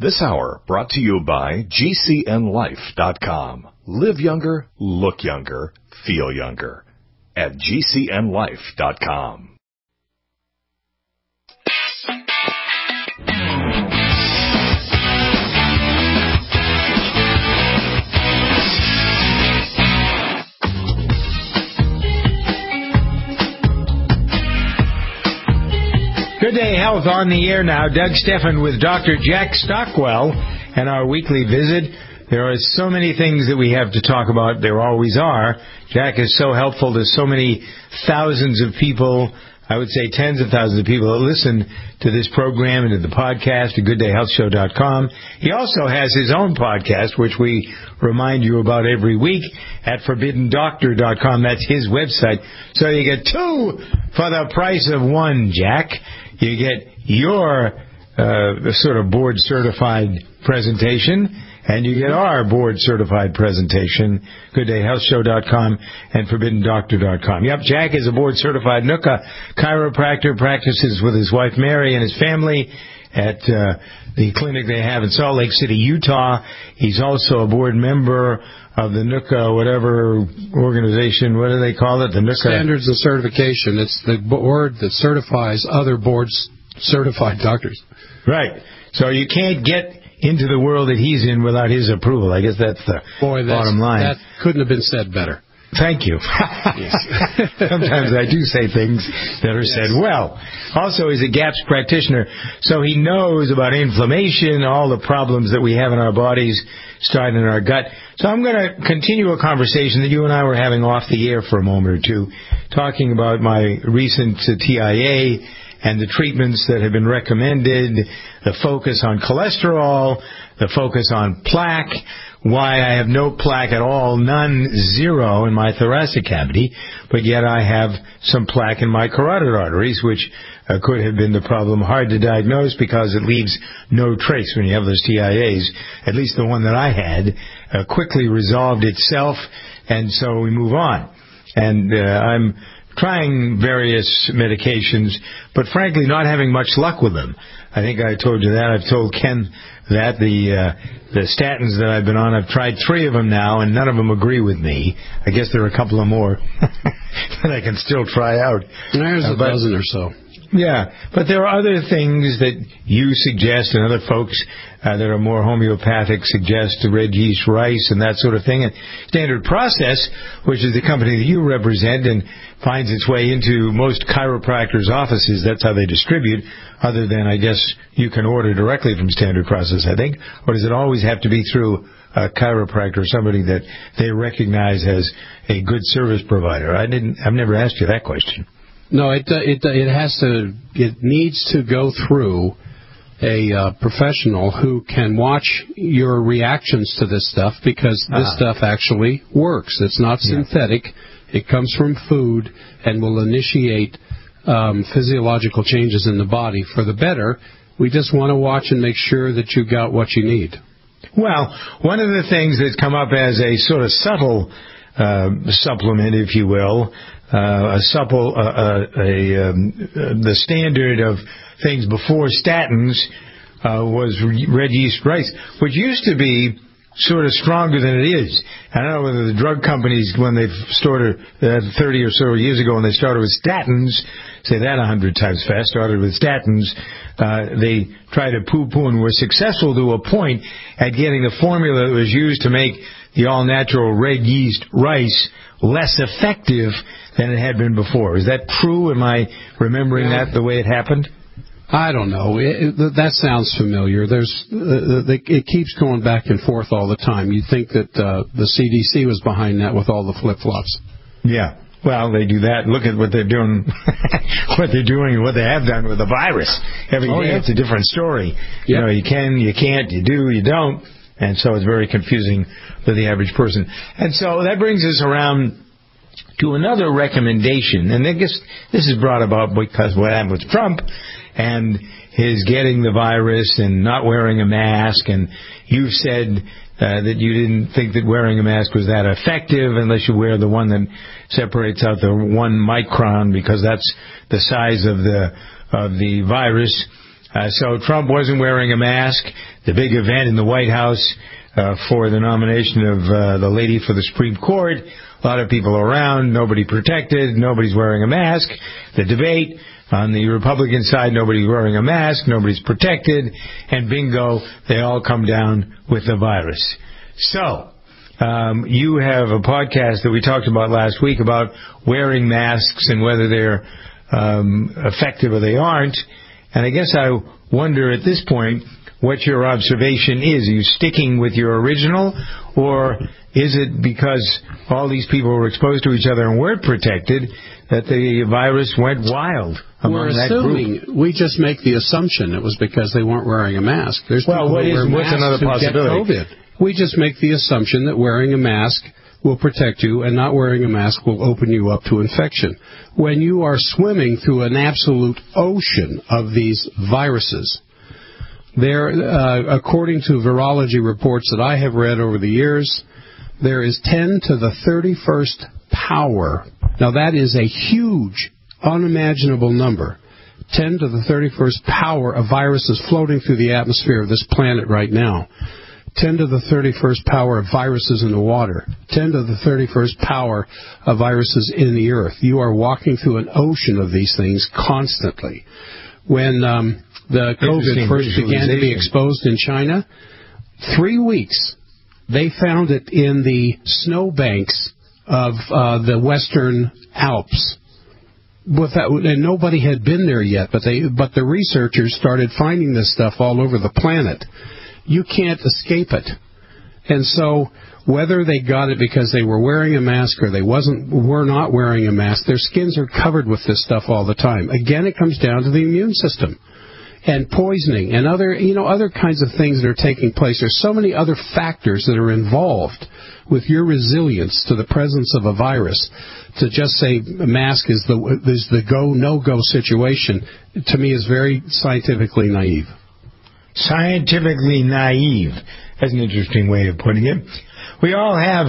This hour brought to you by GCNLife.com. Live younger, look younger, feel younger at GCNLife.com. Good Day Health on the air now. Doug Steffen with Dr. Jack Stockwell and our weekly visit. There are so many things that we have to talk about. There always are. Jack is so helpful to so many thousands of people, I would say tens of thousands of people that listen to this program and to the podcast at GoodDayHealthShow.com. He also has his own podcast, which we remind you about every week at ForbiddenDoctor.com. That's his website. So you get two for the price of one, Jack. You get your sort of board-certified presentation, and you get our board-certified presentation, GoodDayHealthShow.com and ForbiddenDoctor.com. Yep, Jack is a board-certified NUCCA chiropractor, practices with his wife Mary and his family at the clinic they have in Salt Lake City, Utah. He's also a board member of the NUCCA, whatever organization, what do they call it? The NUCCA Standards and Certification. It's the board that certifies other board-certified doctors. Right. So you can't get into the world that he's in without his approval. I guess that's the bottom line. That couldn't have been said better. Thank you. Sometimes I do say things that are said well. Also, he's a GAPS practitioner, so he knows about inflammation, all the problems that we have in our bodies, starting in our gut. So I'm going to continue a conversation that you and I were having off the air for a moment or two, talking about my recent TIA and the treatments that have been recommended, the focus on cholesterol, the focus on plaque, why I have no plaque at all, none, zero in my thoracic cavity, but yet I have some plaque in my carotid arteries, which could have been the problem. Hard to diagnose because it leaves no trace when you have those TIAs. At least the one that I had quickly resolved itself, and so we move on. And I'm trying various medications, but frankly not having much luck with them. I think I told you that. I've told Ken that the statins that I've been on, I've tried 3 of them now, and none of them agree with me. I guess there are a couple of more that I can still try out. There's a dozen or so. Yeah, but there are other things that you suggest and other folks that are more homeopathic suggest, red yeast rice and that sort of thing. And Standard Process, which is the company that you represent and finds its way into most chiropractors' offices, that's how they distribute, other than, I guess, you can order directly from Standard Process, I think. Or does it always have to be through a chiropractor, somebody that they recognize as a good service provider? I've never asked you that question. No, it needs to go through a professional who can watch your reactions to this stuff, because this stuff actually works. It's not synthetic. It comes from food and will initiate physiological changes in the body for the better. We just want to watch and make sure that you got what you need. Well, one of the things that's come up as a sort of subtle supplement, if you will, the standard of things before statins was red yeast rice, which used to be sort of stronger than it is. I don't know whether the drug companies, when they started 30 or so years ago, when they started with statins, say that 100 times fast, started with statins, they tried to poo-poo and were successful to a point at getting the formula that was used to make the all-natural red yeast rice less effective than it had been before. Is that true? Am I remembering that the way it happened? I don't know. That sounds familiar. It keeps going back and forth all the time. You'd think that the CDC was behind that with all the flip-flops. Yeah. Well, they do that. Look at what they're doing, and what they have done with the virus. Every day it's a different story. Yep. You know, you can, you can't, you do, you don't. And so it's very confusing for the average person. And so that brings us around to another recommendation. And I guess this is brought about because what happened with Trump and his getting the virus and not wearing a mask. And you've said that you didn't think that wearing a mask was that effective unless you wear the one that separates out the 1 micron, because that's the size of the virus. So Trump wasn't wearing a mask. The big event in the White House for the nomination of the lady for the Supreme Court. A lot of people around, nobody protected, nobody's wearing a mask. The debate on the Republican side, nobody's wearing a mask, nobody's protected, and bingo, they all come down with the virus. So, you have a podcast that we talked about last week about wearing masks and whether they're effective or they aren't. And I guess I wonder at this point what your observation is. Are you sticking with your original, or is it because all these people were exposed to each other and weren't protected that the virus went wild among that group? We just make the assumption it was because they weren't wearing a mask. There's what's another possibility? We just make the assumption that wearing a mask will protect you and not wearing a mask will open you up to infection. When you are swimming through an absolute ocean of these viruses, there, according to virology reports that I have read over the years, there is 10 to the 31st power. Now that is a huge, unimaginable number. 10 to the 31st power of viruses floating through the atmosphere of this planet right now. 10 to the 31st power of viruses in the water. 10 to the 31st power of viruses in the earth. You are walking through an ocean of these things constantly. When the COVID first began to be exposed in China, 3 weeks, they found it in the snowbanks of the Western Alps. And nobody had been there yet, but the researchers started finding this stuff all over the planet. You can't escape it. And so whether they got it because they were wearing a mask or they were not wearing a mask, their skins are covered with this stuff all the time. Again, it comes down to the immune system and poisoning and other kinds of things that are taking place. There's so many other factors that are involved with your resilience to the presence of a virus. To just say a mask is the go, no-go situation, to me is very scientifically naive. Scientifically naive. That's an interesting way of putting it. We all have,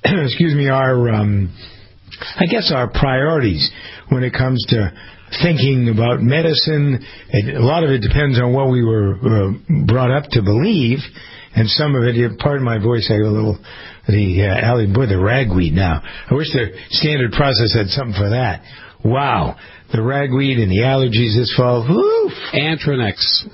our priorities when it comes to thinking about medicine. A lot of it depends on what we were brought up to believe, and some of it, pardon my voice, I go a little, the ragweed now. I wish the standard process had something for that. Wow. The ragweed and the allergies this fall. Woof. Anthrax.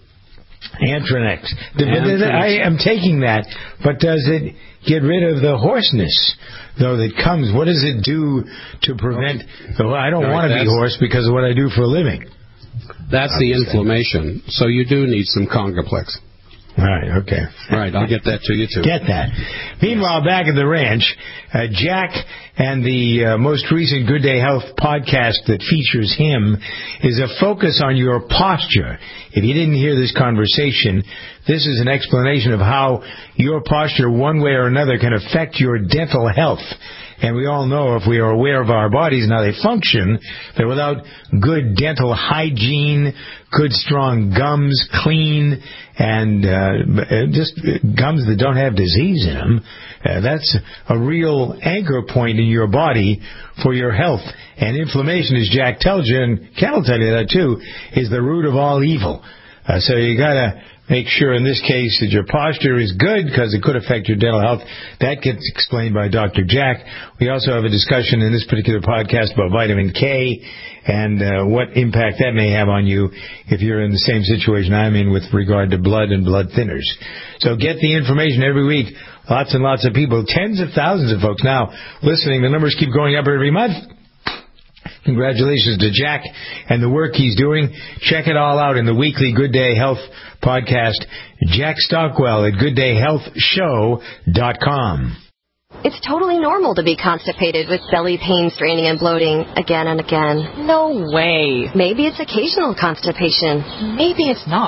I am taking that, but does it get rid of the hoarseness, though, that comes? What does it do to prevent I don't want to be hoarse because of what I do for a living. That's the inflammation. So you do need some Congaplex. All right, okay. All right, I'll get that to you, too. Get that. Meanwhile, back at the ranch, Jack and the most recent Good Day Health podcast that features him is a focus on your posture. If you didn't hear this conversation, this is an explanation of how your posture, one way or another, can affect your dental health. And we all know, if we are aware of our bodies and how they function, that without good dental hygiene, good strong gums, clean, and just gums that don't have disease in them, that's a real anchor point in your body for your health. And inflammation, as Jack tells you, and Ken will tell you that too, is the root of all evil. So you got to make sure in this case that your posture is good, because it could affect your dental health. That gets explained by Dr. Jack. We also have a discussion in this particular podcast about vitamin K and what impact that may have on you if you're in the same situation I'm in with regard to blood and blood thinners. So get the information every week. Lots and lots of people, tens of thousands of folks now listening. The numbers keep going up every month. Congratulations to Jack and the work he's doing. Check it all out in the weekly Good Day Health podcast. Jack Stockwell at GoodDayHealthShow.com. It's totally normal to be constipated with belly pain, straining, and bloating again and again. No way. Maybe it's occasional constipation. Maybe it's not.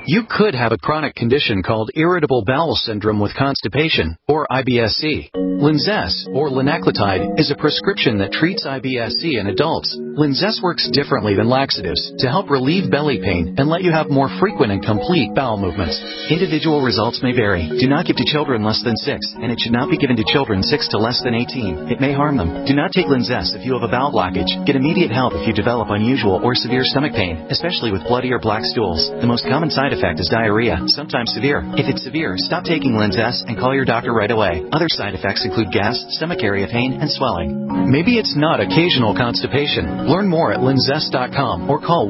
You could have a chronic condition called irritable bowel syndrome with constipation, or IBS-C. Linzess, or linaclotide, is a prescription that treats IBS-C in adults. Linzess works differently than laxatives to help relieve belly pain and let you have more frequent and complete bowel movements. Individual results may vary. Do not give to children less than 6, and it should not be given to children 6 to less than 18. It may harm them. Do not take Linzess if you have a bowel blockage. Get immediate help if you develop unusual or severe stomach pain, especially with bloody or black stools. The most common side effect is diarrhea, sometimes severe. If it's severe, stop taking Linzess and call your doctor right away. Other side effects include gas, stomach area pain, and swelling. Maybe it's not occasional constipation. Learn more at linzess.com or call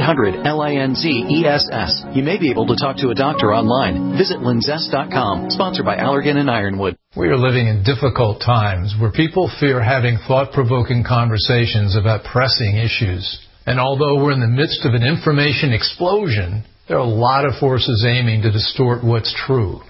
1-800-LINZESS. You may be able to talk to a doctor online. Visit linzess.com, sponsored by Allergan and Ironwood. We are living in difficult times where people fear having thought-provoking conversations about pressing issues. And although we're in the midst of an information explosion, there are a lot of forces aiming to distort what's true.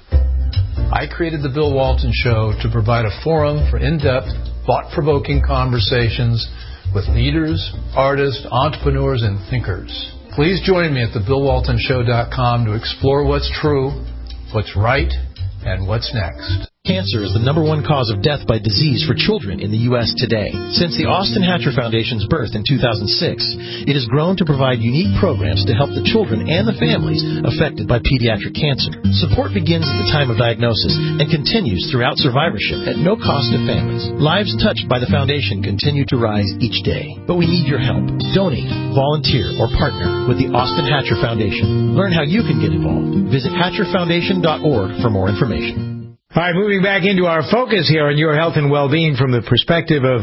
I created The Bill Walton Show to provide a forum for in-depth, thought-provoking conversations with leaders, artists, entrepreneurs, and thinkers. Please join me at thebillwaltonshow.com to explore what's true, what's right, and what's next. Cancer is the #1 cause of death by disease for children in the U.S. today. Since the Austin Hatcher Foundation's birth in 2006, it has grown to provide unique programs to help the children and the families affected by pediatric cancer. Support begins at the time of diagnosis and continues throughout survivorship at no cost to families. Lives touched by the foundation continue to rise each day. But we need your help. Donate, volunteer, or partner with the Austin Hatcher Foundation. Learn how you can get involved. Visit hatcherfoundation.org for more information. All right, moving back into our focus here on your health and well-being from the perspective of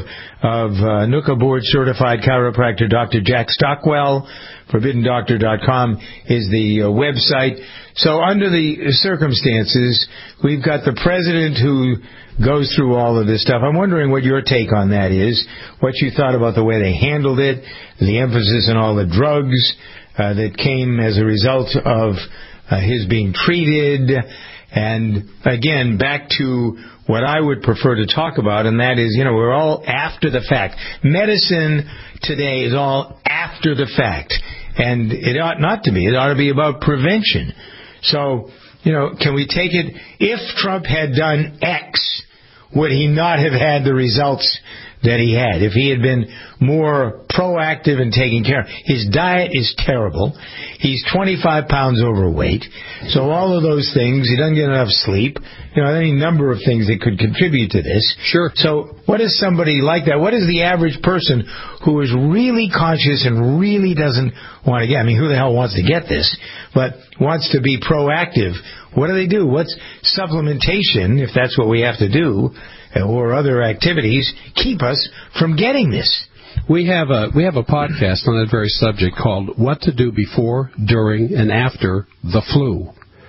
NUCA board-certified chiropractor Dr. Jack Stockwell. ForbiddenDoctor.com is the website. So under the circumstances, we've got the president who goes through all of this stuff. I'm wondering what your take on that is, what you thought about the way they handled it, the emphasis on all the drugs that came as a result of his being treated. And again, back to what I would prefer to talk about, and that is, we're all after the fact. Medicine today is all after the fact. And it ought not to be. It ought to be about prevention. So, can we take it, if Trump had done X, would he not have had the results that he had? If he had been more proactive in taking care of his diet is terrible. He's 25 pounds overweight. So all of those things, he doesn't get enough sleep. Any number of things that could contribute to this. Sure. So what is somebody like that? What is the average person who is really conscious and really doesn't want to get, who the hell wants to get this, but wants to be proactive? What do? What's supplementation, if that's what we have to do, or other activities, keep us from getting this? We have a podcast on that very subject called What to Do Before, During, and After the Flu.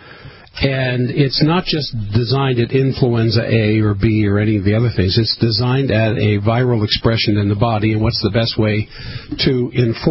And it's not just designed at influenza A or B or any of the other things. It's designed at a viral expression in the body and what's the best way to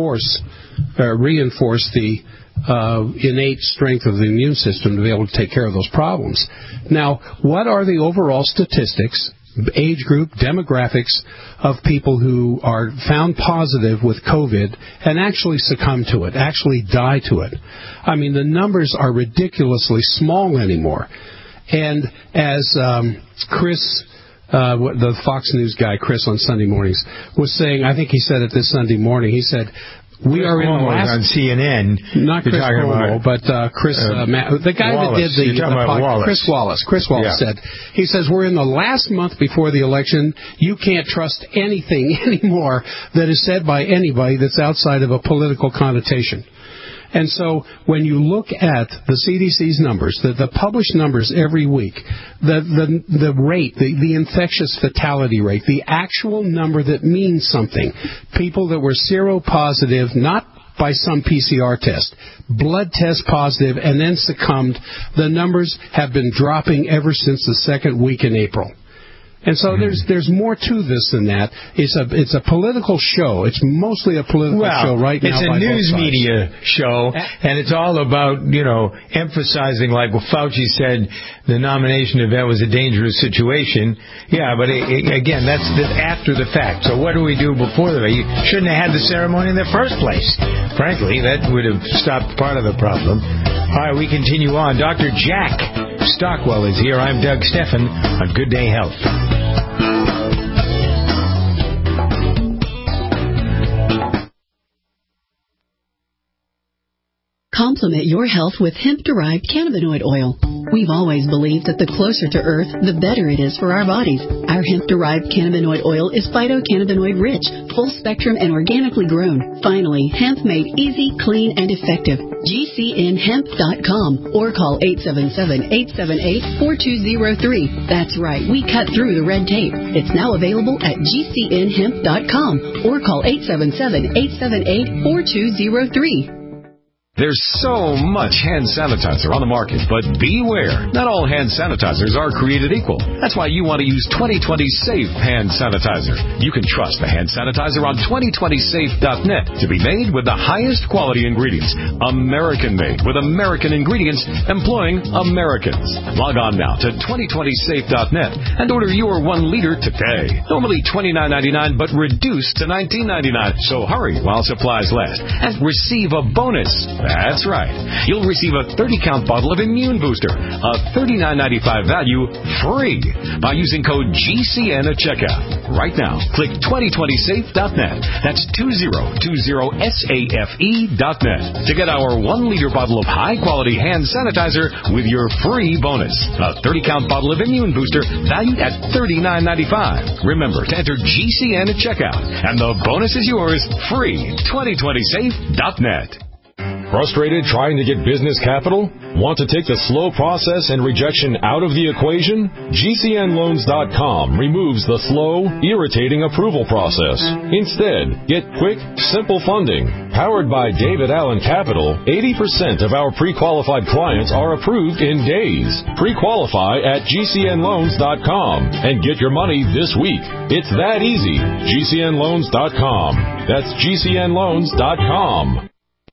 reinforce the innate strength of the immune system to be able to take care of those problems. Now, what are the overall statistics, age group, demographics of people who are found positive with COVID and actually succumb to it, actually die to it? The numbers are ridiculously small anymore. And as Chris, the Fox News guy, Chris, on Sunday mornings, was saying, I think he said it this Sunday morning, he said, we are in the last on CNN. Not Chris Cuomo, but Chris, the guy Wallace. that did the podcast. Chris Wallace. Chris Wallace said, he says, we're in the last month before the election. You can't trust anything anymore that is said by anybody that's outside of a political connotation. And so when you look at the CDC's numbers, the published numbers every week, the rate, the infectious fatality rate, the actual number that means something, people that were seropositive, not by some PCR test, blood test positive, and then succumbed, the numbers have been dropping ever since the second week in April. And so there's more to this than that. It's a political show. It's mostly a political show right now. It's a news media show, and it's all about, emphasizing, like Fauci said, the nomination event was a dangerous situation. Yeah, but again, that's after the fact. So what do we do before the fact? You shouldn't have had the ceremony in the first place. Frankly, that would have stopped part of the problem. All right, we continue on. Dr. Jack Stockwell is here. I'm Doug Steffen on Good Day Health. Complement your health with hemp-derived cannabinoid oil. We've always believed that the closer to Earth, the better it is for our bodies. Our hemp-derived cannabinoid oil is phytocannabinoid-rich, full-spectrum, and organically grown. Finally, hemp made easy, clean, and effective. GCNhemp.com or call 877-878-4203. That's right, we cut through the red tape. It's now available at GCNhemp.com or call 877-878-4203. There's so much hand sanitizer on the market, but beware. Not all hand sanitizers are created equal. That's why you want to use 2020 Safe Hand Sanitizer. You can trust the hand sanitizer on 2020safe.net to be made with the highest quality ingredients. American-made with American ingredients employing Americans. Log on now to 2020safe.net and order your 1 liter today. Normally $29.99, but reduced to $19.99. So hurry while supplies last and receive a bonus. That's right. You'll receive a 30-count bottle of Immune Booster, a $39.95 value, free by using code GCN at checkout. Right now, click 2020safe.net. That's 2020safe.net to get our 1-liter bottle of high-quality hand sanitizer with your free bonus. A 30-count bottle of Immune Booster valued at $39.95. Remember to enter GCN at checkout, and the bonus is yours, free. 2020safe.net. Frustrated trying to get business capital? Want to take the slow process and rejection out of the equation? GCNloans.com removes the slow, irritating approval process. Instead, get quick, simple funding. Powered by David Allen Capital, 80% of our pre-qualified clients are approved in days. Pre-qualify at GCNloans.com and get your money this week. It's that easy. GCNloans.com. That's GCNloans.com.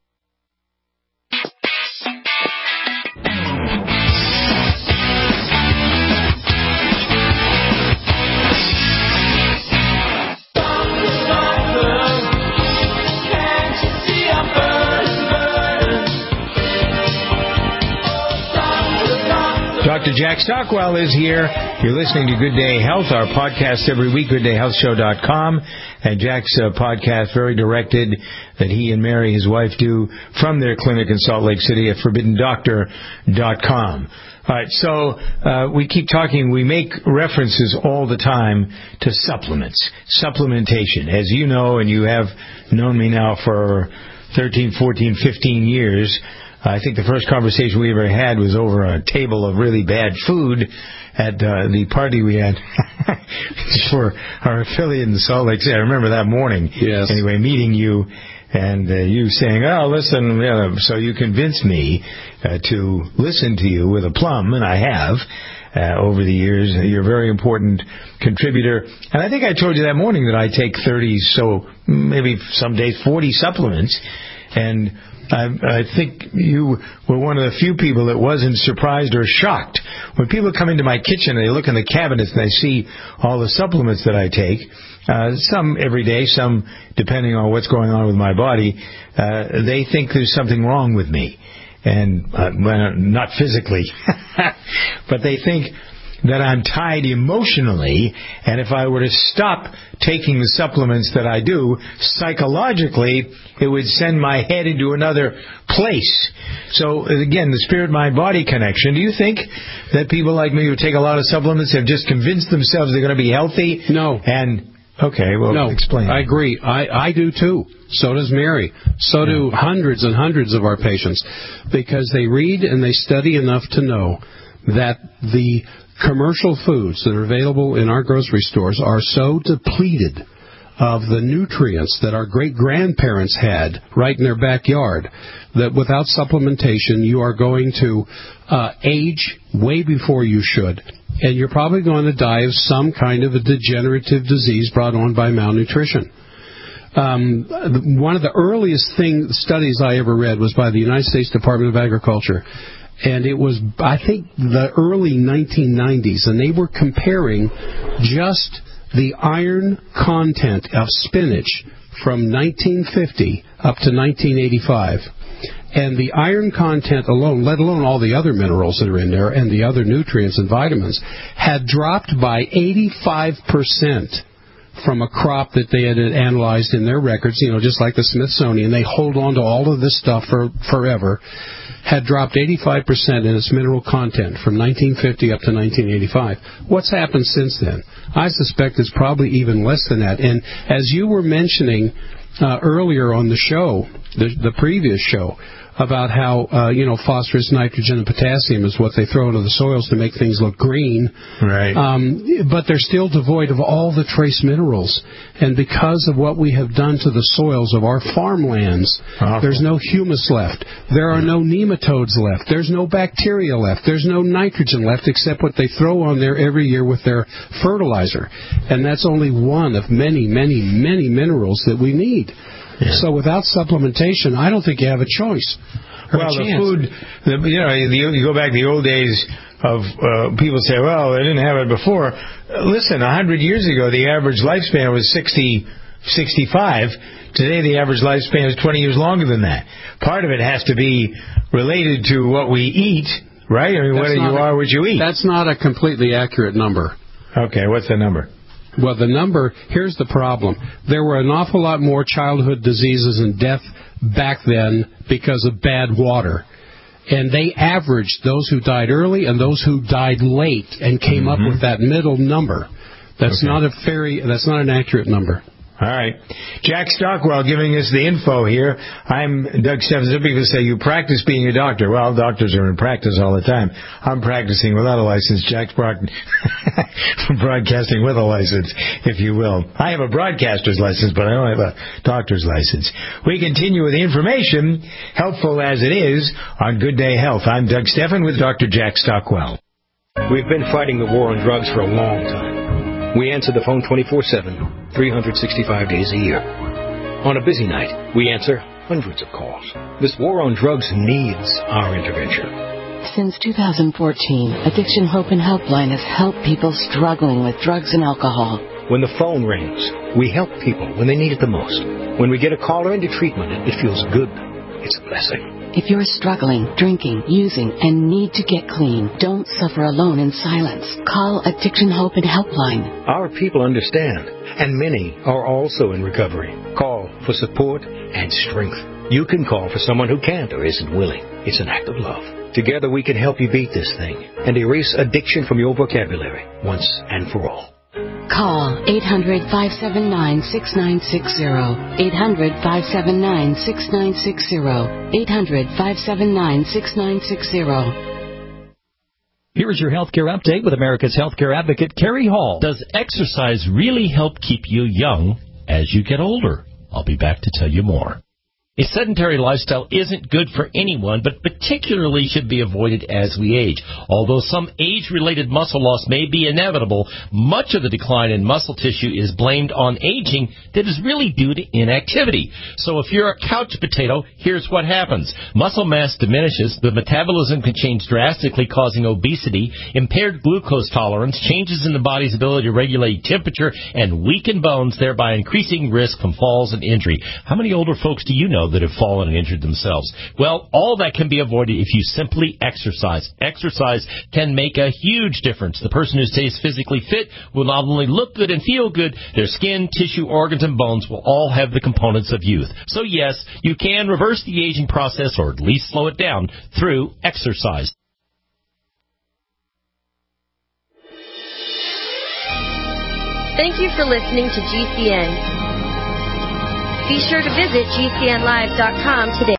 Dr. Jack Stockwell is here. You're listening to Good Day Health, our podcast every week, GoodDayHealthShow.com. And Jack's podcast, very directed, that he and Mary, his wife, do from their clinic in Salt Lake City at ForbiddenDoctor.com. All right, so we keep talking. We make references all the time to supplements, supplementation. As you know, and you have known me now for 13, 14, 15 years, I think the first conversation we ever had was over a table of really bad food at the party we had for our affiliate in Salt Lake City. I remember that morning. Yes. Anyway, meeting you and you saying, "Oh, listen," so you convinced me to listen to you with a plum, and I have over the years. You're a very important contributor. And I think I told you that morning that I take 30, so maybe some days 40 supplements, and I think you were one of the few people that wasn't surprised or shocked. When people come into my kitchen and they look in the cabinets and they see all the supplements that I take, some every day, some depending on what's going on with my body, they think there's something wrong with me. And well, not physically, but they think that I'm tied emotionally, and if I were to stop taking the supplements that I do, psychologically, it would send my head into another place. So, again, the spirit-mind-body connection. Do you think that people like me who take a lot of supplements have just convinced themselves they're going to be healthy? No. Okay, well, no, explain. I agree. I do, too. So does Mary. So do hundreds and hundreds of our patients, because they read and they study enough to know that the commercial foods that are available in our grocery stores are so depleted of the nutrients that our great-grandparents had right in their backyard that without supplementation you are going to age way before you should. And you're probably going to die of some kind of a degenerative disease brought on by malnutrition. One of the earliest studies I ever read was by the United States Department of Agriculture. And it was, I think, the early 1990s, and they were comparing just the iron content of spinach from 1950 up to 1985. And the iron content alone, let alone all the other minerals that are in there and the other nutrients and vitamins, had dropped by 85% from a crop that they had analyzed in their records, just like the Smithsonian. They hold on to all of this stuff forever. Had dropped 85% in its mineral content from 1950 up to 1985. What's happened since then? I suspect it's probably even less than that. And as you were mentioning earlier on the show, the previous show, about how, phosphorus, nitrogen, and potassium is what they throw into the soils to make things look green. Right. But they're still devoid of all the trace minerals. And because of what we have done to the soils of our farmlands, there's no humus left. There are no nematodes left. There's no bacteria left. There's no nitrogen left except what they throw on there every year with their fertilizer. And that's only one of many, many, many minerals that we need. Yeah. So without supplementation, I don't think you have a choice. Well, the food, you go back to the old days of people say, well, they didn't have it before. Listen, 100 years ago, the average lifespan was 60, 65. Today, the average lifespan is 20 years longer than that. Part of it has to be related to what we eat, right? I mean, what you eat. That's not a completely accurate number. Okay, what's the number? Well, the number, here's the problem. There were an awful lot more childhood diseases and death back then because of bad water. And they averaged those who died early and those who died late and came up with that middle number. That's not an accurate number. All right. Jack Stockwell giving us the info here. I'm Doug Stephenson. People say, you practice being a doctor. Well, doctors are in practice all the time. I'm practicing without a license. Jack's broadcasting with a license, if you will. I have a broadcaster's license, but I don't have a doctor's license. We continue with the information, helpful as it is, on Good Day Health. I'm Doug Stephan with Dr. Jack Stockwell. We've been fighting the war on drugs for a long time. We answer the phone 24/7, 365 days a year. On a busy night, we answer hundreds of calls. This war on drugs needs our intervention. Since 2014, Addiction Hope and Helpline has helped people struggling with drugs and alcohol. When the phone rings, we help people when they need it the most. When we get a caller into treatment, it feels good. It's a blessing. If you're struggling, drinking, using, and need to get clean, don't suffer alone in silence. Call Addiction Hope and Helpline. Our people understand, and many are also in recovery. Call for support and strength. You can call for someone who can't or isn't willing. It's an act of love. Together we can help you beat this thing and erase addiction from your vocabulary once and for all. Call 800-579-6960. 800-579-6960. 800-579-6960. Here is your healthcare update with America's healthcare advocate, Carrie Hall. Does exercise really help keep you young as you get older? I'll be back to tell you more. A sedentary lifestyle isn't good for anyone, but particularly should be avoided as we age. Although some age-related muscle loss may be inevitable, much of the decline in muscle tissue is blamed on aging that is really due to inactivity. So if you're a couch potato, here's what happens. Muscle mass diminishes, the metabolism can change drastically, causing obesity, impaired glucose tolerance, changes in the body's ability to regulate temperature, and weaken bones, thereby increasing risk from falls and injury. How many older folks do you know that have fallen and injured themselves? Well, all that can be avoided if you simply exercise. Exercise can make a huge difference. The person who stays physically fit will not only look good and feel good, their skin, tissue, organs, and bones will all have the components of youth. So yes, you can reverse the aging process or at least slow it down through exercise. Thank you for listening to GCN. Be sure to visit GCNlive.com today.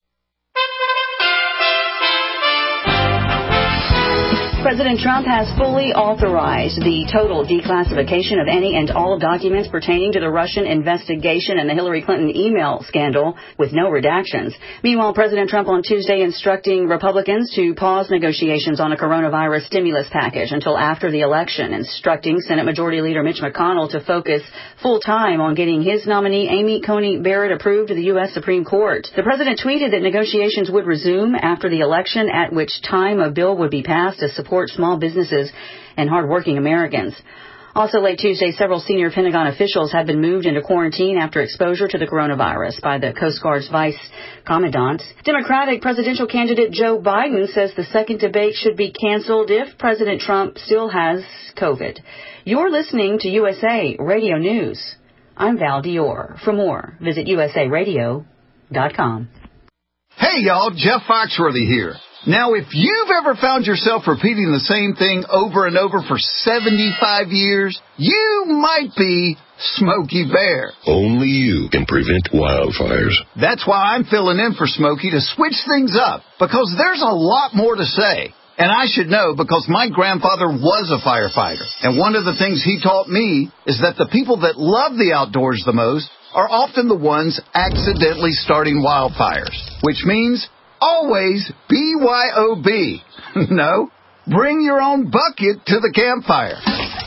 President Trump has fully authorized the total declassification of any and all documents pertaining to the Russian investigation and the Hillary Clinton email scandal with no redactions. Meanwhile, President Trump on Tuesday instructing Republicans to pause negotiations on a coronavirus stimulus package until after the election, instructing Senate Majority Leader Mitch McConnell to focus full time on getting his nominee Amy Coney Barrett approved to the U.S. Supreme Court. The president tweeted that negotiations would resume after the election, at which time a bill would be passed to support small businesses and hardworking Americans. Also late Tuesday, several senior Pentagon officials have been moved into quarantine after exposure to the coronavirus by the Coast Guard's vice commandant. Democratic presidential candidate Joe Biden says the second debate should be canceled if President Trump still has COVID. You're listening to USA Radio News. I'm Val Dior. For more, visit usaradio.com. Hey, y'all, Jeff Foxworthy here. Now, if you've ever found yourself repeating the same thing over and over for 75 years, you might be Smokey Bear. Only you can prevent wildfires. That's why I'm filling in for Smokey to switch things up, because there's a lot more to say. And I should know because my grandfather was a firefighter. And one of the things he taught me is that the people that love the outdoors the most are often the ones accidentally starting wildfires, which means always BYOB. No, bring your own bucket to the campfire.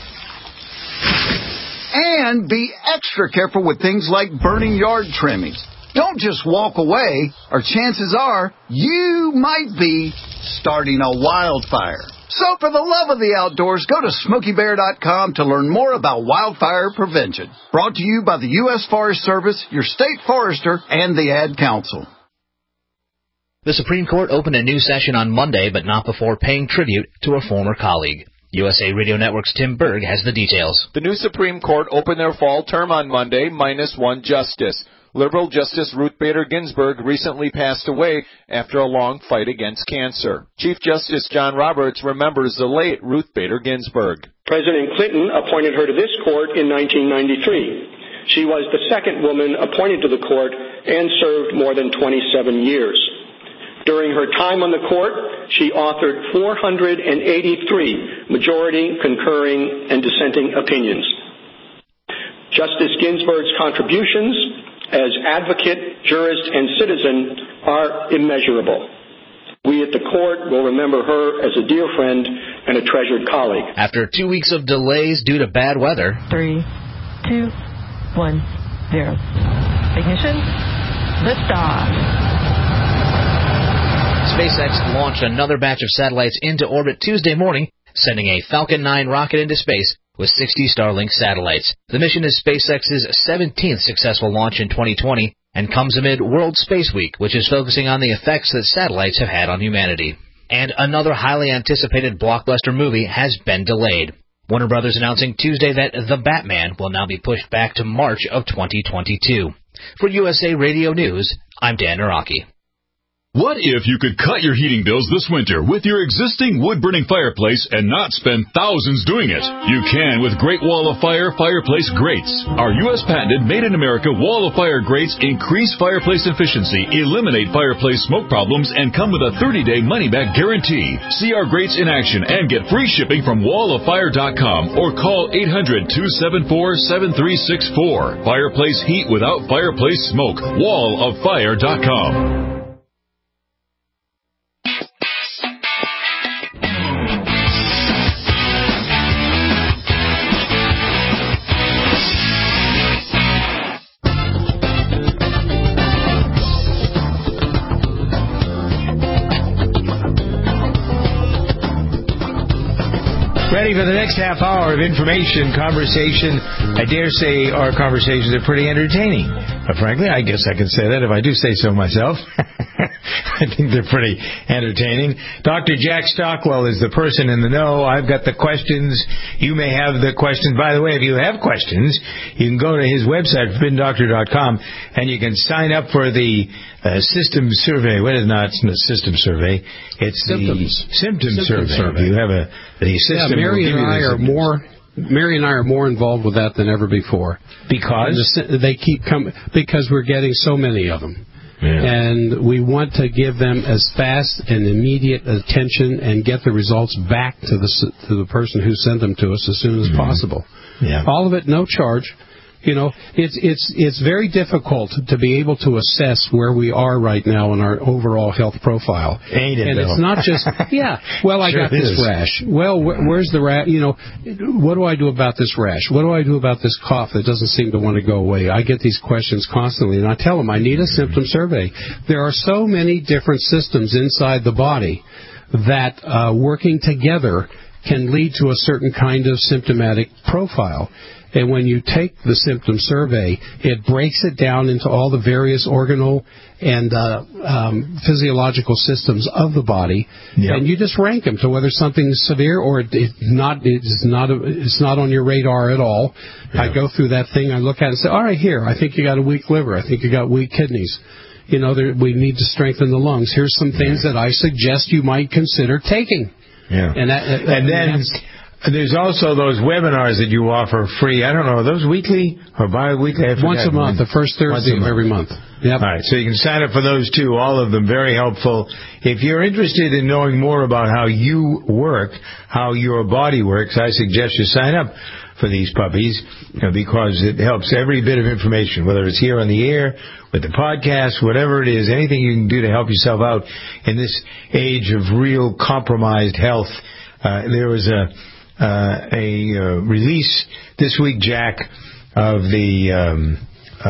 And be extra careful with things like burning yard trimmings. Don't just walk away, or chances are you might be starting a wildfire. So for the love of the outdoors, go to SmokeyBear.com to learn more about wildfire prevention. Brought to you by the U.S. Forest Service, your state forester, and the Ad Council. The Supreme Court opened a new session on Monday, but not before paying tribute to a former colleague. USA Radio Network's Tim Berg has the details. The new Supreme Court opened their fall term on Monday, minus one justice. Liberal Justice Ruth Bader Ginsburg recently passed away after a long fight against cancer. Chief Justice John Roberts remembers the late Ruth Bader Ginsburg. President Clinton appointed her to this court in 1993. She was the second woman appointed to the court and served more than 27 years. During her time on the court, she authored 483 majority, concurring, and dissenting opinions. Justice Ginsburg's contributions as advocate, jurist, and citizen are immeasurable. We at the court will remember her as a dear friend and a treasured colleague. After 2 weeks of delays due to bad weather. 3, 2, 1, 0. Ignition. Liftoff. SpaceX launched another batch of satellites into orbit Tuesday morning, sending a Falcon 9 rocket into space with 60 Starlink satellites. The mission is SpaceX's 17th successful launch in 2020 and comes amid World Space Week, which is focusing on the effects that satellites have had on humanity. And another highly anticipated blockbuster movie has been delayed. Warner Brothers announcing Tuesday that The Batman will now be pushed back to March of 2022. For USA Radio News, I'm Dan Naraki. What if you could cut your heating bills this winter with your existing wood-burning fireplace and not spend thousands doing it? You can with Great Wall of Fire fireplace grates. Our U.S. patented made-in-America Wall of Fire grates increase fireplace efficiency, eliminate fireplace smoke problems, and come with a 30-day money-back guarantee. See our grates in action and get free shipping from walloffire.com or call 800-274-7364. Fireplace heat without fireplace smoke. walloffire.com. Ready for the next half hour of information, conversation. I dare say our conversations are pretty entertaining. But frankly, I guess I can say that if I do say so myself. I think they're pretty entertaining. Dr. Jack Stockwell is the person in the know. I've got the questions. You may have the questions. By the way, if you have questions, you can go to his website, ForbiddenDoctor.com, and you can sign up for the system survey. What is not a system survey? It's symptoms. The symptom survey. You have the system. Yeah, Mary and I are more involved with that than ever before. Because they keep coming. Because we're getting so many of them. Yeah. And we want to give them as fast and immediate attention and get the results back to the person who sent them to us as soon as possible. Yeah. All of it, no charge. You know, it's very difficult to be able to assess where we are right now in our overall health profile. Ain't it? And it's not just well, I got this rash. Well, where's the rash? You know, what do I do about this rash? What do I do about this cough that doesn't seem to want to go away? I get these questions constantly, and I tell them I need a symptom survey. There are so many different systems inside the body that working together can lead to a certain kind of symptomatic profile. And when you take the symptom survey, it breaks it down into all the various organal and physiological systems of the body, and you just rank them to whether something's severe or it's not on your radar at all. I go through that thing, I look at it and say, all right, here, I think you got a weak liver, I think you got weak kidneys. You know, we need to strengthen the lungs. Here's some things that I suggest you might consider taking. Yeah. And then there's also those webinars that you offer free. I don't know, are those weekly or bi-weekly? Once a month, the first Thursday of every month. Yep. All right, so you can sign up for those too, all of them very helpful. If you're interested in knowing more about how you work, how your body works, I suggest you sign up for these puppies, because it helps every bit of information, whether it's here on the air, with the podcast, whatever it is, anything you can do to help yourself out in this age of real compromised health. There was a release this week, Jack, of the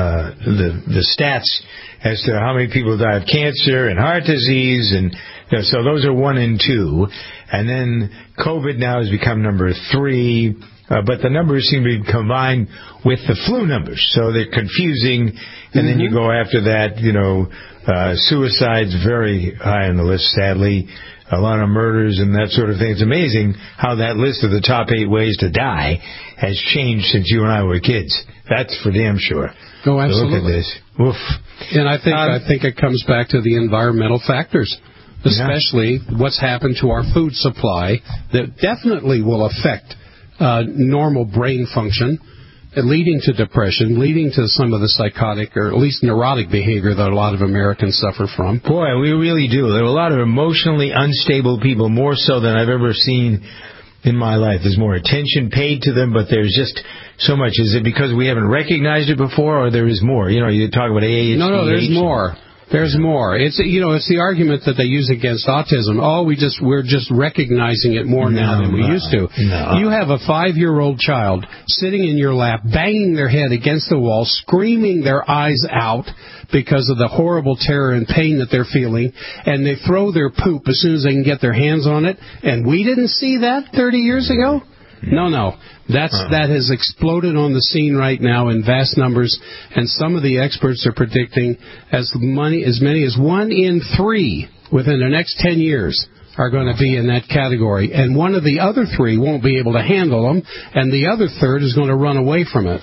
stats as to how many people die of cancer and heart disease, and so those are 1 and 2, and then COVID now has become number 3. But the numbers seem to be combined with the flu numbers, so they're confusing. And then you go after that, suicide's very high on the list, sadly. A lot of murders and that sort of thing. It's amazing how that list of the top 8 ways to die has changed since you and I were kids. That's for damn sure. Oh, absolutely. So look at this. Oof. And I think it comes back to the environmental factors, especially what's happened to our food supply that definitely will affect normal brain function, leading to depression, leading to some of the psychotic or at least neurotic behavior that a lot of Americans suffer from. Boy, we really do. There are a lot of emotionally unstable people, more so than I've ever seen in my life. There's more attention paid to them, but there's just so much. Is it because we haven't recognized it before, or there is more? You talk about ADHD. No, there's more. There's more. It's the argument that they use against autism. We're just recognizing it more now than we used to. No. You have a 5-year-old child sitting in your lap, banging their head against the wall, screaming their eyes out because of the horrible terror and pain that they're feeling, and they throw their poop as soon as they can get their hands on it. And we didn't see that 30 years ago? No. That has exploded on the scene right now in vast numbers, and some of the experts are predicting as many as 1 in 3 within the next 10 years are going to be in that category, and one of the other 3 won't be able to handle them, and the other third is going to run away from it.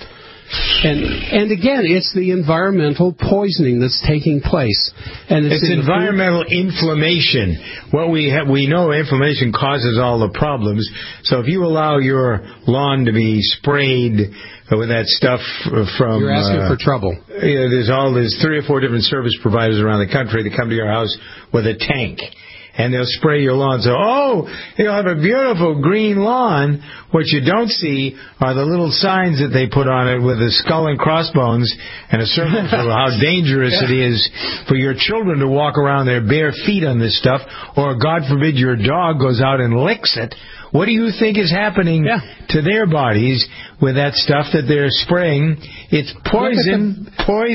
And again, it's the environmental poisoning that's taking place. And it's environmental inflammation. What we know inflammation causes all the problems. So if you allow your lawn to be sprayed with that stuff from... You're asking for trouble. There's 3 or 4 different service providers around the country that come to your house with a tank. And they'll spray your lawn. So, you'll have a beautiful green lawn. What you don't see are the little signs that they put on it with a skull and crossbones and a circle for how dangerous it is for your children to walk around their bare feet on this stuff, or, God forbid, your dog goes out and licks it. What do you think is happening to their bodies with that stuff that they're spraying? It's poison.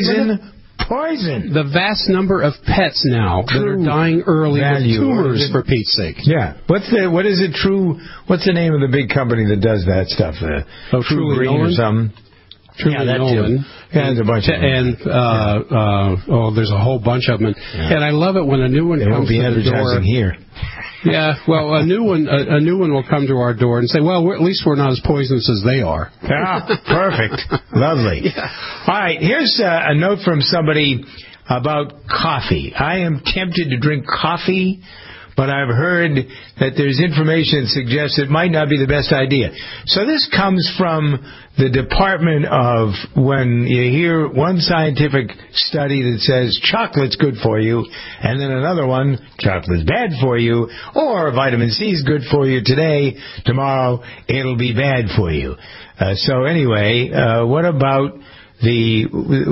The vast number of pets now that are dying early with tumors, for Pete's sake. Yeah. What's the name of the big company that does that stuff? True Green or something? Truly Nolan. Yeah, there's a bunch of them. And there's a whole bunch of them. And I love it when a new one comes to the door. Here. Yeah, well, a new one will come to our door and say, well, at least we're not as poisonous as they are. Perfect. Lovely. Yeah. All right, here's a note from somebody about coffee. I am tempted to drink coffee, but I've heard that there's information that suggests it might not be the best idea. So this comes from the Department of, when you hear one scientific study that says chocolate's good for you, and then another one, chocolate's bad for you, or vitamin C is good for you today, tomorrow it'll be bad for you. So anyway, what about the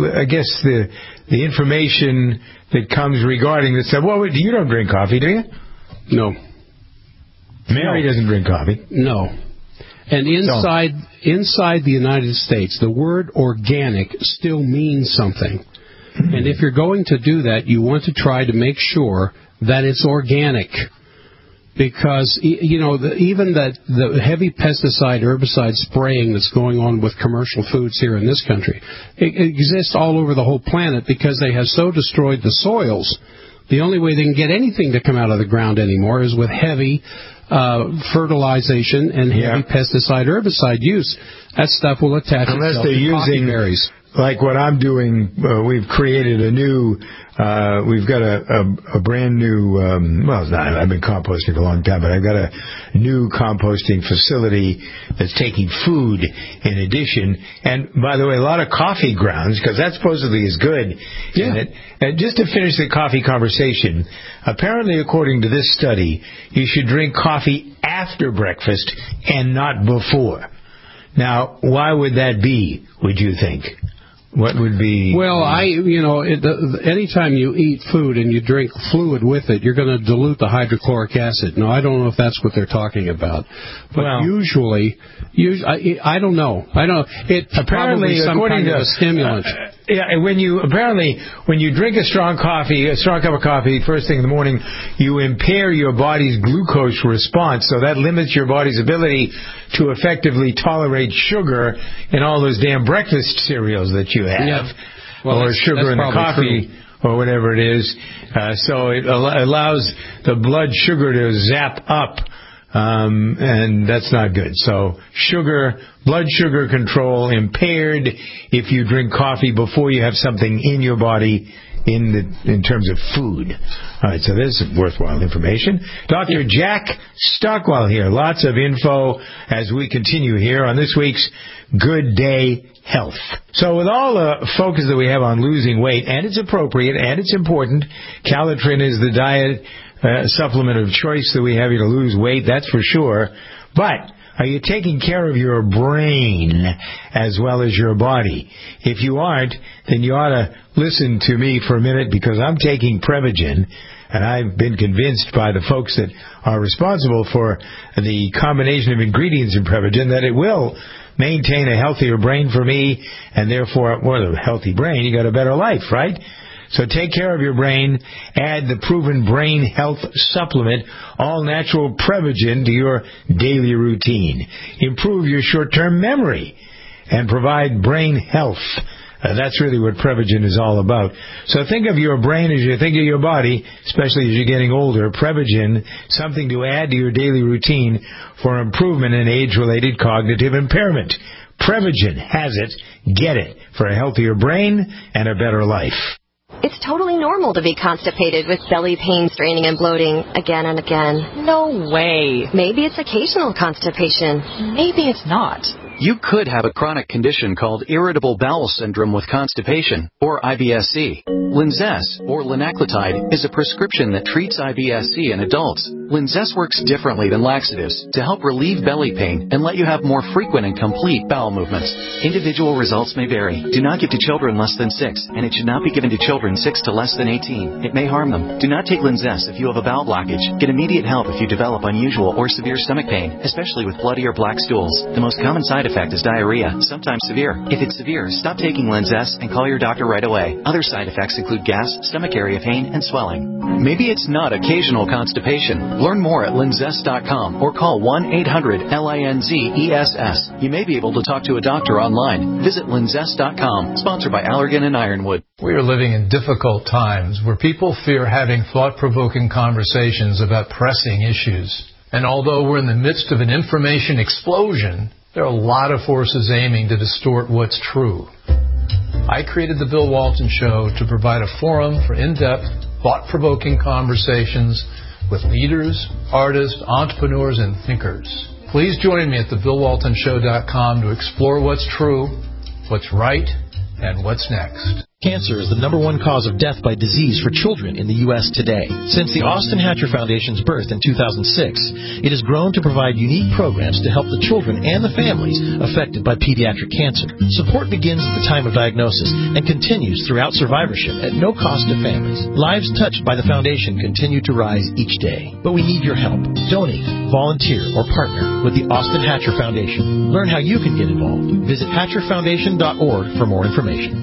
information that comes regarding this? Well, you don't drink coffee, do you? No. Mary doesn't drink coffee. No. And inside the United States, the word organic still means something. And if you're going to do that, you want to try to make sure that it's organic. because, even the heavy pesticide, herbicide spraying that's going on with commercial foods here in this country, it exists all over the whole planet because they have so destroyed the soils. The only way they can get anything to come out of the ground anymore is with heavy fertilization and heavy pesticide, herbicide use. That stuff will attach unless itself they're to using berries. Like what I'm doing. We've created a new. We've got a brand new. It's not. I've been composting for a long time, but I've got a new composting facility that's taking food in addition. And by the way, a lot of coffee grounds, because that supposedly is good. Yeah. And just to finish the coffee conversation, apparently, according to this study, you should drink coffee after breakfast and not before. Now, why would that be, would you think? What would be... Well, anytime you eat food and you drink fluid with it, you're going to dilute the hydrochloric acid. Now, I don't know if that's what they're talking about. But usually, I don't know. It's apparently some kind of a stimulant. When you drink a strong cup of coffee first thing in the morning, you impair your body's glucose response, so that limits your body's ability to effectively tolerate sugar in all those damn breakfast cereals that you have, or sugar in the coffee, or whatever it is. So it allows the blood sugar to zap up. And that's not good. So blood sugar control impaired if you drink coffee before you have something in your body in terms of food. All right, so this is worthwhile information. Dr. Jack Stockwell here. Lots of info as we continue here on this week's Good Day Health. So with all the focus that we have on losing weight, and it's appropriate and it's important, Calitrin is the diet supplement of choice that we have here to lose weight, that's for sure. But are you taking care of your brain as well as your body? If you aren't, then you ought to listen to me for a minute, because I'm taking Prevagen, and I've been convinced by the folks that are responsible for the combination of ingredients in Prevagen that it will maintain a healthier brain for me, and therefore, a healthy brain, you got a better life, right? So take care of your brain. Add the proven brain health supplement, all natural Prevagen, to your daily routine. Improve your short-term memory and provide brain health. That's really what Prevagen is all about. So think of your brain as you think of your body, especially as you're getting older. Prevagen, something to add to your daily routine for improvement in age-related cognitive impairment. Prevagen has it. Get it for a healthier brain and a better life. It's totally normal to be constipated with belly pain, straining, and bloating again and again. No way. Maybe it's occasional constipation. Maybe it's not. You could have a chronic condition called irritable bowel syndrome with constipation, or IBS-C. Linzess, or linaclotide, is a prescription that treats IBS-C in adults. Linzess works differently than laxatives to help relieve belly pain and let you have more frequent and complete bowel movements. Individual results may vary. Do not give to children less than 6, and it should not be given to children 6 to less than 18. It may harm them. Do not take Linzess if you have a bowel blockage. Get immediate help if you develop unusual or severe stomach pain, especially with bloody or black stools. The most common side effect is diarrhea, sometimes severe. If it's severe, stop taking Linzess and call your doctor right away. Other side effects include gas, stomach area pain, and swelling. Maybe it's not occasional constipation. Learn more at linzess.com or call 1-800-LINZESS. You may be able to talk to a doctor online. Visit linzess.com. Sponsored by Allergan and Ironwood. We are living in difficult times where people fear having thought-provoking conversations about pressing issues. And although we're in the midst of an information explosion, there are a lot of forces aiming to distort what's true. I created The Bill Walton Show to provide a forum for in-depth, thought-provoking conversations with leaders, artists, entrepreneurs, and thinkers. Please join me at thebillwaltonshow.com to explore what's true, what's right, and what's next. Cancer is the number one cause of death by disease for children in the U.S. today. Since the Austin Hatcher Foundation's birth in 2006, it has grown to provide unique programs to help the children and the families affected by pediatric cancer. Support begins at the time of diagnosis and continues throughout survivorship at no cost to families. Lives touched by the foundation continue to rise each day. But we need your help. Donate, volunteer, or partner with the Austin Hatcher Foundation. Learn how you can get involved. Visit HatcherFoundation.org for more information.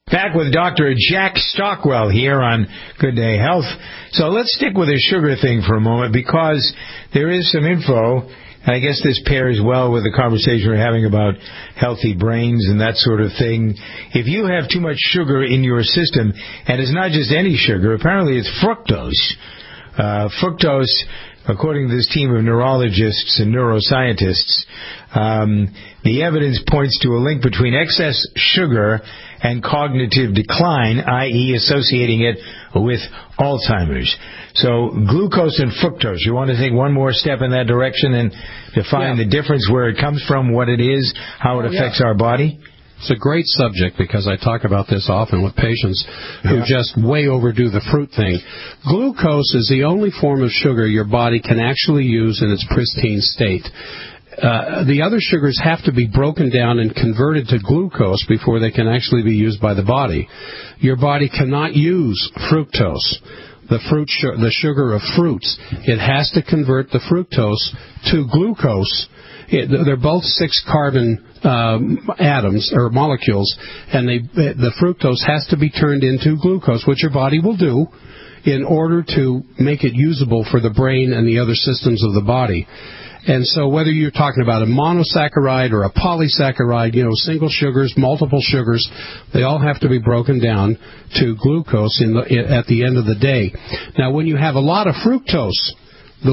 Back with Dr. Jack Stockwell here on Good Day Health. So let's stick with the sugar thing for a moment, because there is some info, and I guess this pairs well with the conversation we're having about healthy brains and that sort of thing. If you have too much sugar in your system, and it's not just any sugar, apparently it's fructose. Fructose, according to this team of neurologists and neuroscientists, the evidence points to a link between excess sugar and cognitive decline, i.e. associating it with Alzheimer's. So glucose and fructose, you want to take one more step in that direction and define the difference, where it comes from, what it is, how it affects our body? It's a great subject, because I talk about this often with patients who just way overdo the fruit thing. Glucose is the only form of sugar your body can actually use in its pristine state. The other sugars have to be broken down and converted to glucose before they can actually be used by the body. Your body cannot use fructose, the sugar of fruits. It has to convert the fructose to glucose. They're both 6-carbon atoms or molecules, and the fructose has to be turned into glucose, which your body will do in order to make it usable for the brain and the other systems of the body. And so whether you're talking about a monosaccharide or a polysaccharide, single sugars, multiple sugars, they all have to be broken down to glucose at the end of the day. Now, when you have a lot of fructose, the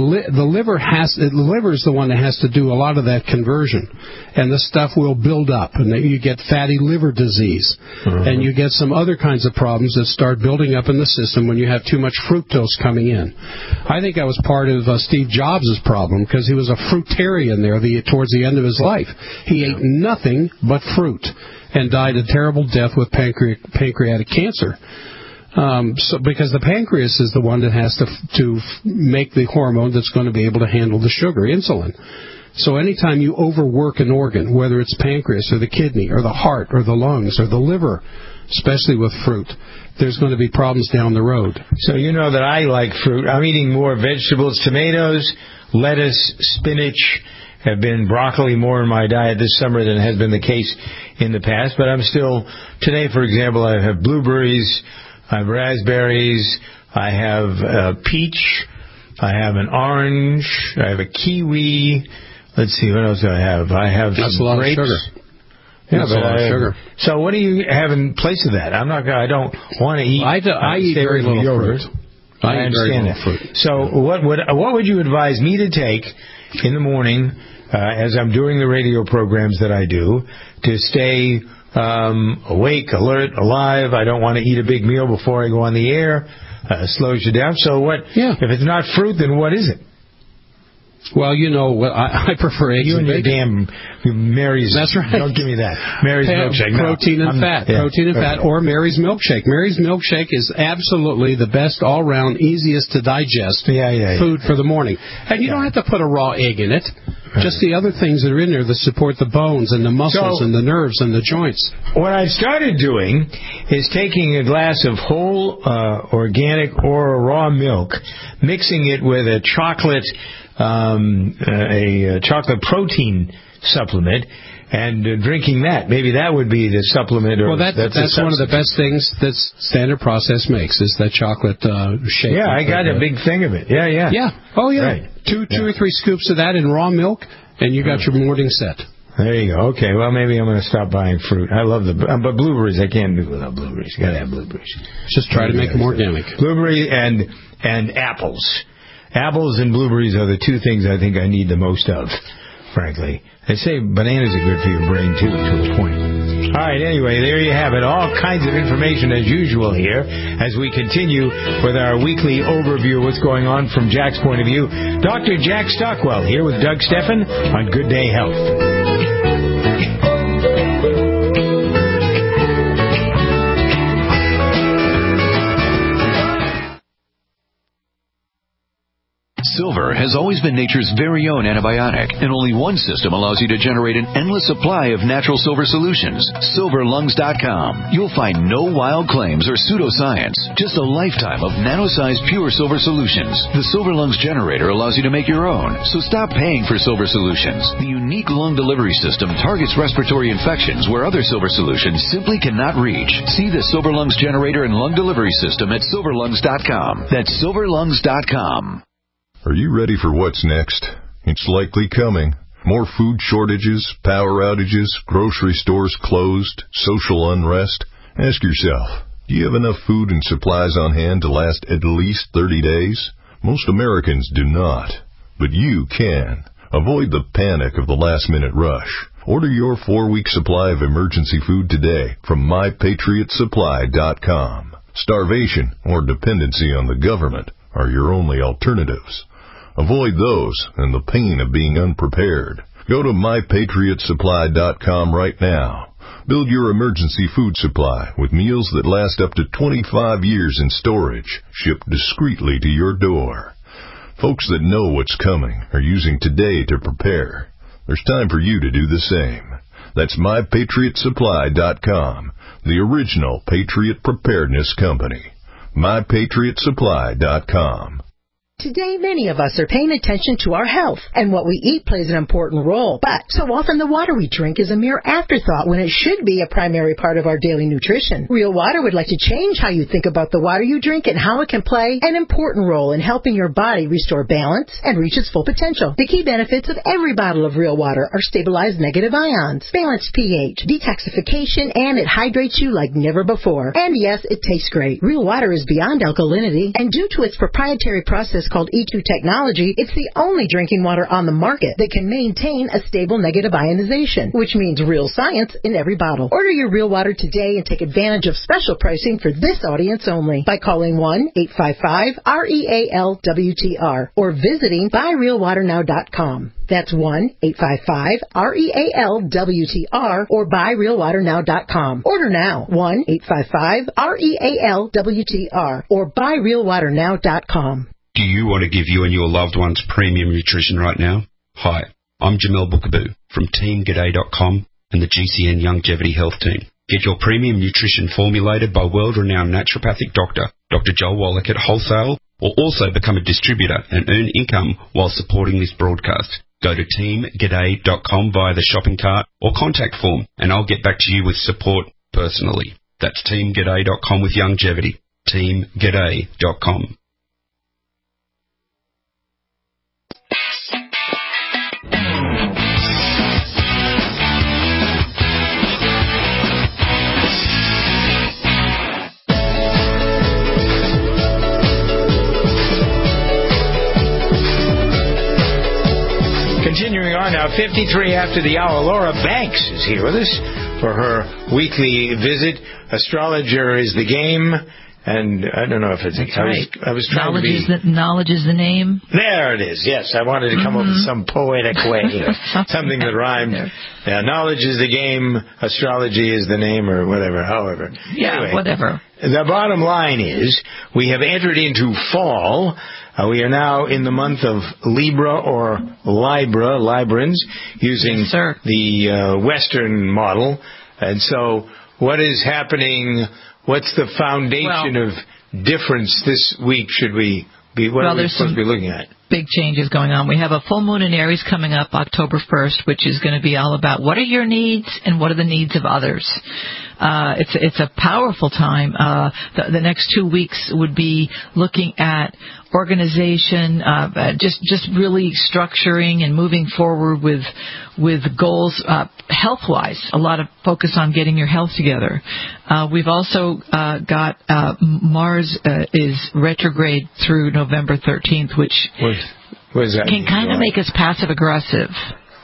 liver is the one that has to do a lot of that conversion, and the stuff will build up, and then you get fatty liver disease, and you get some other kinds of problems that start building up in the system when you have too much fructose coming in. I think that was part of Steve Jobs' problem, because he was a fruitarian there towards the end of his life. He ate nothing but fruit and died a terrible death with pancreatic cancer. Because the pancreas is the one that has to make the hormone that's going to be able to handle the sugar, insulin. So anytime you overwork an organ, whether it's pancreas or the kidney or the heart or the lungs or the liver, especially with fruit, there's going to be problems down the road. So you know that I like fruit. I'm eating more vegetables, tomatoes, lettuce, spinach, have been broccoli more in my diet this summer than has been the case in the past. But I'm still, today, for example, I have blueberries, I have raspberries, I have peach, I have an orange, I have a kiwi. Let's see, what else do I have? I have That's some a lot grapes. of sugar. Yeah, That's a lot of sugar. So what do you have in place of that? I don't want to eat. I eat very little fruit. I understand that. Fruit. So what would you advise me to take in the morning as I'm doing the radio programs that I do to stay awake, alert, alive? I don't want to eat a big meal before I go on the air. Slows you down. So what? Yeah. If it's not fruit, then what is it? Well, I prefer eggs. You and your damn Mary's. That's right. Don't give me that. Mary's milkshake. Protein and fat. Yeah. Protein and fat, or Mary's milkshake. Mary's milkshake is absolutely the best all-round, easiest to digest food for the morning. And you don't have to put a raw egg in it. Just the other things that are in there that support the bones and the muscles and the nerves and the joints. What I've started doing is taking a glass of whole organic or raw milk, mixing it with a chocolate chocolate protein supplement, and drinking that. Maybe that would be the supplement. Or that's one of the best things that Standard Process makes, is that chocolate shake. Yeah, I got a big thing of it. Yeah. Oh, yeah. Right. Two or three scoops of that in raw milk, and you got your morning set. There you go. Okay, well, maybe I'm going to stop buying fruit. I love but blueberries, I can't do without blueberries. You got to have blueberries. Just try to make them organic. Blueberry and apples. Apples and blueberries are the two things I think I need the most of, frankly. They say bananas are good for your brain, too, to a point. All right, anyway, there you have it. All kinds of information, as usual, here, as we continue with our weekly overview of what's going on from Jack's point of view. Dr. Jack Stockwell here with Doug Steffen on Good Day Health. Silver has always been nature's very own antibiotic, and only one system allows you to generate an endless supply of natural silver solutions. SilverLungs.com. You'll find no wild claims or pseudoscience, just a lifetime of nano-sized pure silver solutions. The Silver Lungs generator allows you to make your own, so stop paying for silver solutions. The unique lung delivery system targets respiratory infections where other silver solutions simply cannot reach. See the Silver Lungs generator and lung delivery system at SilverLungs.com. That's SilverLungs.com. Are you ready for what's next? It's likely coming. More food shortages, power outages, grocery stores closed, social unrest. Ask yourself, do you have enough food and supplies on hand to last at least 30 days? Most Americans do not, but you can. Avoid the panic of the last-minute rush. Order your 4-week supply of emergency food today from MyPatriotSupply.com. Starvation or dependency on the government are your only alternatives. Avoid those and the pain of being unprepared. Go to MyPatriotSupply.com right now. Build your emergency food supply with meals that last up to 25 years in storage, shipped discreetly to your door. Folks that know what's coming are using today to prepare. There's time for you to do the same. That's MyPatriotSupply.com, the original Patriot Preparedness Company. MyPatriotSupply.com. Today, many of us are paying attention to our health, and what we eat plays an important role. But so often the water we drink is a mere afterthought when it should be a primary part of our daily nutrition. Real Water would like to change how you think about the water you drink and how it can play an important role in helping your body restore balance and reach its full potential. The key benefits of every bottle of Real Water are stabilized negative ions, balanced pH, detoxification, and it hydrates you like never before. And yes, it tastes great. Real Water is beyond alkalinity, and due to its proprietary process called E2 technology, it's the only drinking water on the market that can maintain a stable negative ionization, which means real science in every bottle. Order your Real Water today and take advantage of special pricing for this audience only by calling 1-855-REAL-WTR or visiting buyrealwaternow.com. That's 1-855-REAL-WTR or buyrealwaternow.com. Order now, 1-855-REAL-WTR or buyrealwaternow.com. Do you want to give you and your loved ones premium nutrition right now? Hi, I'm Jamel Bookaboo from TeamGaday.com and the GCN Longevity Health Team. Get your premium nutrition formulated by world-renowned naturopathic doctor, Dr. Joel Wallach at Wholesale, or also become a distributor and earn income while supporting this broadcast. Go to TeamGaday.com via the shopping cart or contact form, and I'll get back to you with support personally. That's TeamGaday.com with longevity. TeamGaday.com. Continuing on now, 53 after the hour, Laura Banks is here with us for her weekly visit. Astrologer is the game, and I don't know if it's... That's right. I was trying to be... Knowledge is the name. There it is, yes. I wanted to come up with some poetic way here. Something that rhymed. Yeah, knowledge is the game, astrology is the name, or whatever, however. Yeah, anyway, whatever. The bottom line is, we have entered into fall. We are now in the month of Libra or Librans, using the Western model. And so, what is happening? What's the foundation of difference this week? Should we be? What are we supposed to be looking at? Big changes going on. We have a full moon in Aries coming up October 1st, which is going to be all about what are your needs and what are the needs of others. It's a powerful time. The next 2 weeks would be looking at organization, just really structuring and moving forward with goals, health-wise. A lot of focus on getting your health together. We've also got Mars is retrograde through November 13th, which what is that can kind of make us passive-aggressive.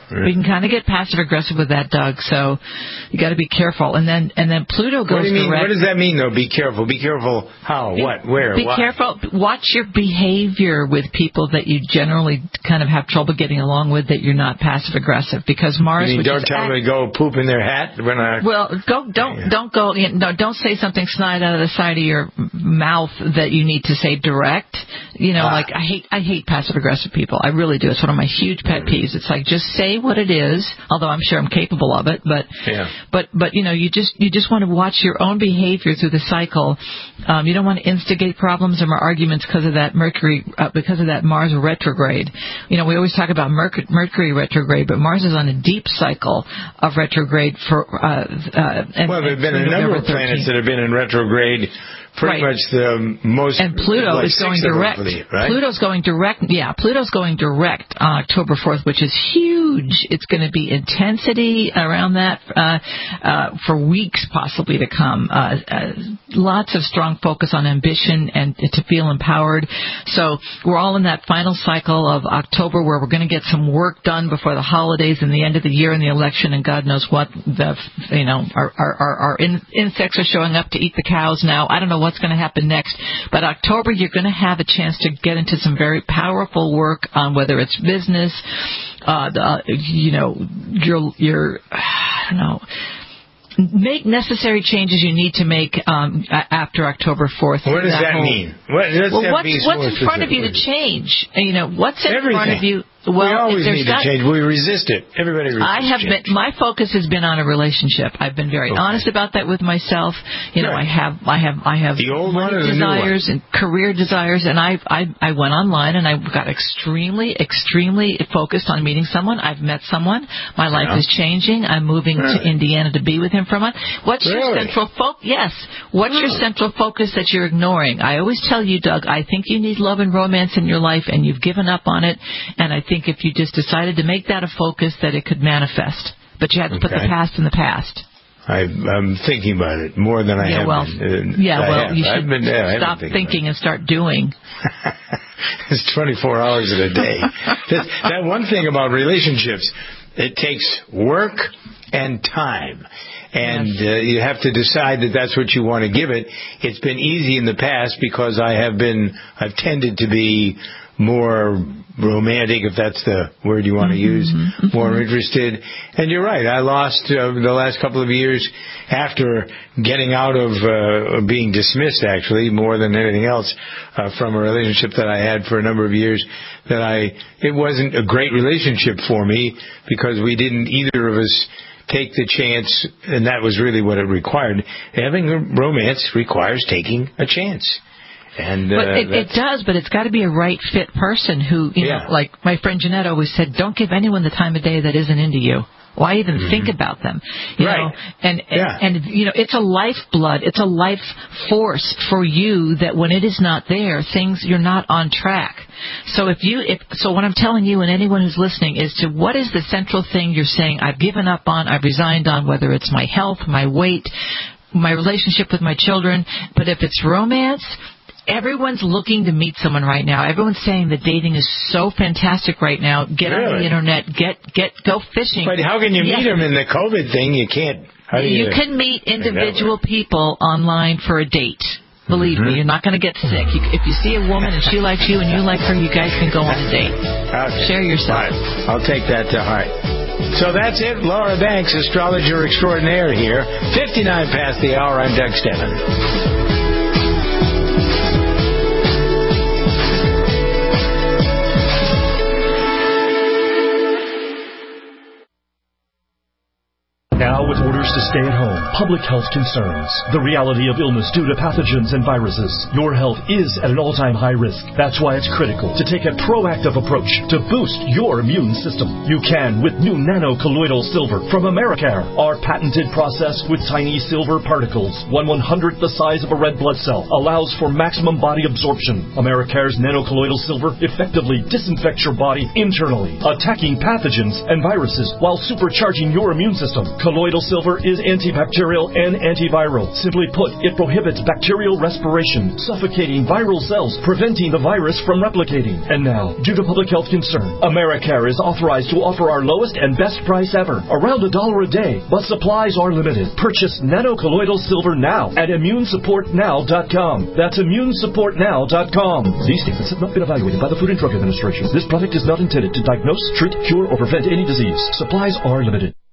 We can kind of get passive aggressive with that, Doug. So you got to be careful. And then Pluto goes What do you mean? direct. What does that mean, though? Be careful. Be careful. How? What? Where? Be Why? careful. Watch your behavior with people that you generally kind of have trouble getting along with. That you're not passive aggressive, because Mars. You mean, don't tell them to go poop in their hat when I. Well, don't say something snide out of the side of your mouth that you need to say direct. Like I hate passive aggressive people. I really do. It's one of my huge pet peeves. It's like, just say what it is. Although I'm sure I'm capable of it, but you just want to watch your own behavior through the cycle. You don't want to instigate problems or more arguments because of that because of that Mars retrograde. We always talk about Mercury retrograde, but Mars is on a deep cycle of retrograde for. There have been a number of planets that have been in retrograde. Pretty much the most. And Pluto is going direct. Right? Pluto's going direct. Yeah, Pluto's going direct on October 4th, which is huge. It's going to be intensity around that for weeks possibly to come. Lots of strong focus on ambition and to feel empowered. So we're all in that final cycle of October where we're going to get some work done before the holidays and the end of the year and the election and God knows what. Our insects are showing up to eat the cows now. I don't know what's going to happen next, but October you're going to have a chance to get into some very powerful work on whether it's business, make necessary changes you need to make after October 4th. What does that mean? What's in front of you to change? What's in front of you? Well, we always need to change. We resist it. Everybody resists change. My focus has been on a relationship. I've been very honest about that with myself. I have the old money desires and career desires, and I went online and I got extremely focused on meeting someone. I've met someone. My life is changing. I'm moving to Indiana to be with him for a month. What's your central focus? Yes. What's your central focus that you're ignoring? I always tell you, Doug, I think you need love and romance in your life, and you've given up on it. And I think if you just decided to make that a focus, that it could manifest. But you have to put the past in the past. I'm thinking about it more than I have been. You should stop thinking and start doing. It's 24 hours in a day. That one thing about relationships, it takes work and time. And you have to decide that that's what you want to give it. It's been easy in the past because I've tended to be more romantic, if that's the word you want to use, more interested. And you're right, I lost the last couple of years after getting out of being dismissed, actually, more than anything else, from a relationship that I had for a number of years. It wasn't a great relationship for me because we didn't, either of us, take the chance, and that was really what it required. Having a romance requires taking a chance. But it does, but it's got to be a right fit person who, like my friend Jeanette always said, don't give anyone the time of day that isn't into you. Why even think about them? You know? And it's a lifeblood, it's a life force for you that when it is not there, you're not on track. So so what I'm telling you and anyone who's listening is to what is the central thing you're saying, I've given up on, I've resigned on, whether it's my health, my weight, my relationship with my children, but if it's romance, everyone's looking to meet someone right now. Everyone's saying that dating is so fantastic right now. Get on the internet. Go fishing. But how can you meet them in the COVID thing? You can't. You can meet individual people online for a date. Believe me, you're not going to get sick. If you see a woman and she likes you and you like her, you guys can go on a date. Okay. Share yourself. Right. I'll take that to heart. So that's it. Laura Banks, astrologer extraordinaire here. 59 past the hour. I'm Doug Stebbin. Now with orders to stay at home, public health concerns, the reality of illness due to pathogens and viruses, your health is at an all-time high risk. That's why it's critical to take a proactive approach to boost your immune system. You can with new nano-colloidal silver from Americare. Our patented process with tiny silver particles, 1/100th the size of a red blood cell, allows for maximum body absorption. Americare's nano-colloidal silver effectively disinfects your body internally, attacking pathogens and viruses while supercharging your immune system. Colloidal silver is antibacterial and antiviral. Simply put, it prohibits bacterial respiration, suffocating viral cells, preventing the virus from replicating. And now, due to public health concern, Americare is authorized to offer our lowest and best price ever, around $1 a day, but supplies are limited. Purchase nanocolloidal silver now at immunesupportnow.com. That's immunesupportnow.com. These statements have not been evaluated by the Food and Drug Administration. This product is not intended to diagnose, treat, cure, or prevent any disease. Supplies are limited.